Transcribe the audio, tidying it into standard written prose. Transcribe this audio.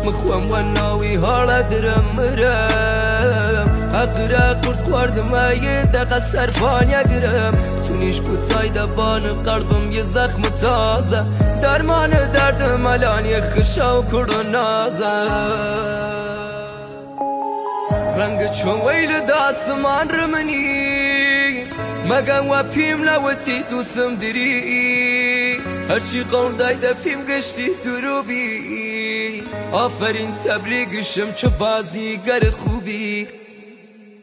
مخوام وناوی حالا درم مرم اقرا قرص خوردم ای دقا سرپانیا گرم چونیش کوتای دبان قلبم یه زخم تازه درمان دردم الان یه خشا و کرد و نازه رنگ چون ویل داستمان رمنی مگم و پیم لوتی دوستم دری هرچی قول دایده پیم گشتی دروبی آفرین تبریگشم چه بازیگر خوبی